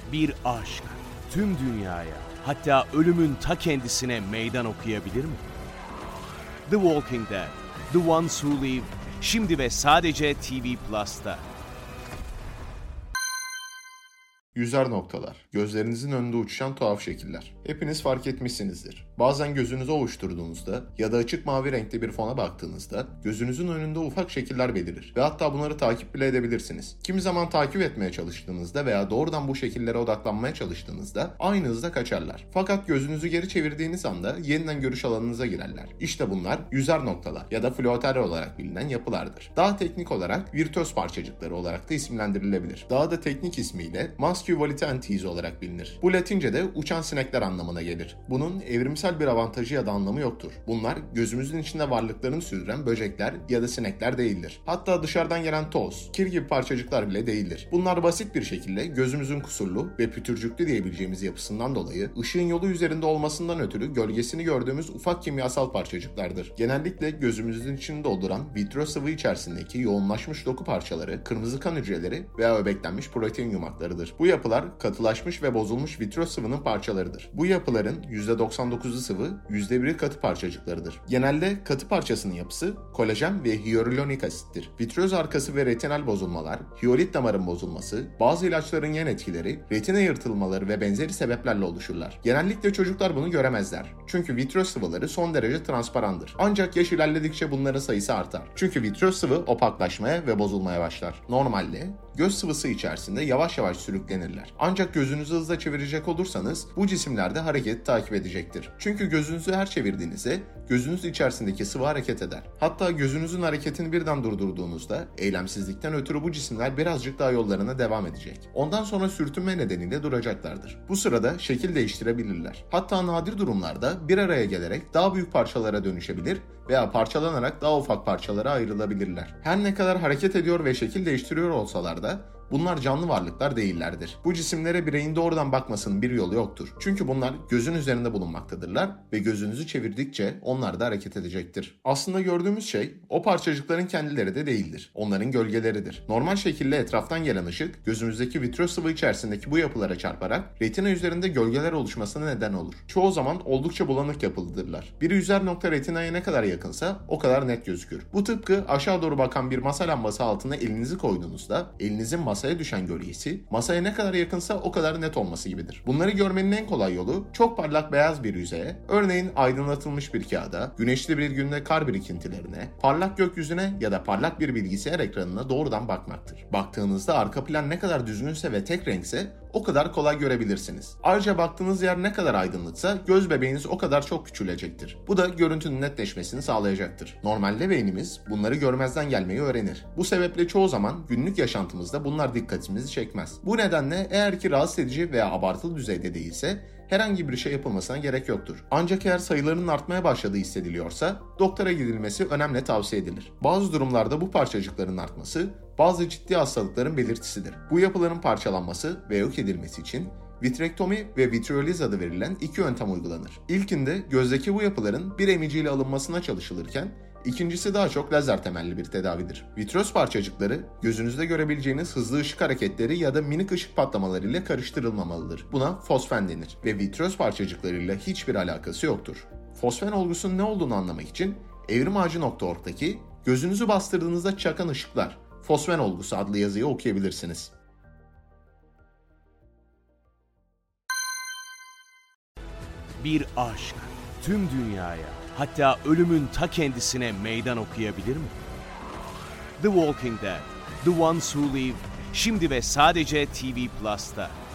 Bir aşk tüm dünyaya, hatta ölümün ta kendisine meydan okuyabilir mi? The Walking Dead, The Ones Who Live, şimdi ve sadece TV Plus'ta. Yüzer noktalar, gözlerinizin önünde uçuşan tuhaf şekiller. Hepiniz fark etmişsinizdir. Bazen gözünüzü ovuşturduğunuzda ya da açık mavi renkte bir fona baktığınızda gözünüzün önünde ufak şekiller belirir ve hatta bunları takip bile edebilirsiniz. Kimi zaman takip etmeye çalıştığınızda veya doğrudan bu şekillere odaklanmaya çalıştığınızda aynı hızda kaçarlar. Fakat gözünüzü geri çevirdiğiniz anda yeniden görüş alanınıza girerler. İşte bunlar yüzer noktalar ya da floater olarak bilinen yapılardır. Daha teknik olarak virtüöz parçacıkları olarak da isimlendirilebilir. Daha da teknik ismiyle Musculovolite entities olarak bilinir. Bu Latince'de uçan sinekler anlamına gelir. Bunun evrimsel bir avantajı ya da anlamı yoktur. Bunlar gözümüzün içinde varlıklarını sürdüren böcekler ya da sinekler değildir. Hatta dışarıdan gelen toz, kir gibi parçacıklar bile değildir. Bunlar basit bir şekilde gözümüzün kusurlu ve pütürcüklü diyebileceğimiz yapısından dolayı ışığın yolu üzerinde olmasından ötürü gölgesini gördüğümüz ufak kimyasal parçacıklardır. Genellikle gözümüzün içini dolduran vitro sıvı içerisindeki yoğunlaşmış doku parçaları, kırmızı kan hücreleri veya öbeklenmiş protein yumaklarıdır. Bu yapılar katılaşmış ve bozulmuş vitro sıvının parçalarıdır. Bu yapıların %99'u sıvı, %1'i katı parçacıklarıdır. Genelde katı parçasının yapısı kolajen ve hyaluronik asittir. Vitröz arkası ve retinal bozulmalar, hiyolit damarın bozulması, bazı ilaçların yan etkileri, retina yırtılmaları ve benzeri sebeplerle oluşurlar. Genellikle çocuklar bunu göremezler. Çünkü vitröz sıvıları son derece transparandır. Ancak yaş ilerledikçe bunların sayısı artar. Çünkü vitröz sıvı opaklaşmaya ve bozulmaya başlar. Normalde göz sıvısı içerisinde yavaş yavaş sürüklenirler. Ancak gözünüzü hızla çevirecek olursanız bu cisimler de hareketi takip edecektir. Çünkü gözünüzü her çevirdiğinizde gözünüz içerisindeki sıvı hareket eder. Hatta gözünüzün hareketini birden durdurduğunuzda eylemsizlikten ötürü bu cisimler birazcık daha yollarına devam edecek. Ondan sonra sürtünme nedeniyle duracaklardır. Bu sırada şekil değiştirebilirler. Hatta nadir durumlarda bir araya gelerek daha büyük parçalara dönüşebilir veya parçalanarak daha ufak parçalara ayrılabilirler. Her ne kadar hareket ediyor ve şekil değiştiriyor olsalar da bunlar canlı varlıklar değillerdir. Bu cisimlere bireyin doğrudan bakmasının bir yolu yoktur. Çünkü bunlar gözün üzerinde bulunmaktadırlar ve gözünüzü çevirdikçe onlar da hareket edecektir. Aslında gördüğümüz şey o parçacıkların kendileri de değildir. Onların gölgeleridir. Normal şekilde etraftan gelen ışık gözümüzdeki vitreoz sıvı içerisindeki bu yapılara çarparak retina üzerinde gölgeler oluşmasına neden olur. Çoğu zaman oldukça bulanık yapılıdırlar. Bir yüzer nokta retinaya ne kadar yakınsa o kadar net gözükür. Bu tıpkı aşağı doğru bakan bir masa lambası altına elinizi koyduğunuzda elinizin masaya düşen gölgesi masaya ne kadar yakınsa o kadar net olması gibidir. Bunları görmenin en kolay yolu çok parlak beyaz bir yüzeye, örneğin aydınlatılmış bir kağıda, güneşli bir günde kar birikintilerine, parlak gökyüzüne ya da parlak bir bilgisayar ekranına doğrudan bakmaktır. Baktığınızda arka plan ne kadar düzgünse ve tek renkse o kadar kolay görebilirsiniz. Ayrıca baktığınız yer ne kadar aydınlıksa göz bebeğiniz o kadar çok küçülecektir. Bu da görüntünün netleşmesini sağlayacaktır. Normalde beynimiz bunları görmezden gelmeyi öğrenir. Bu sebeple çoğu zaman günlük yaşantımızda bunlar dikkatimizi çekmez. Bu nedenle eğer ki rahatsız edici veya abartılı düzeyde değilse herhangi bir şey yapılmasına gerek yoktur. Ancak eğer sayılarının artmaya başladığı hissediliyorsa doktora gidilmesi önemli tavsiye edilir. Bazı durumlarda bu parçacıkların artması bazı ciddi hastalıkların belirtisidir. Bu yapıların parçalanması ve yok edilmesi için vitrektomi ve vitreoliz adı verilen iki yöntem uygulanır. İlkinde gözdeki bu yapıların bir emiciyle alınmasına çalışılırken İkincisi daha çok lazer temelli bir tedavidir. Vitreoz parçacıkları gözünüzde görebileceğiniz hızlı ışık hareketleri ya da minik ışık patlamaları ile karıştırılmamalıdır. Buna fosfen denir ve vitreoz parçacıklarıyla hiçbir alakası yoktur. Fosfen olgusunun ne olduğunu anlamak için evrimağacı.org'daki gözünüzü bastırdığınızda çakan ışıklar, fosfen olgusu adlı yazıyı okuyabilirsiniz. Bir aşk tüm dünyaya, hatta ölümün ta kendisine meydan okuyabilir mi? The Walking Dead, The Ones Who Live, şimdi ve sadece TV Plus'ta.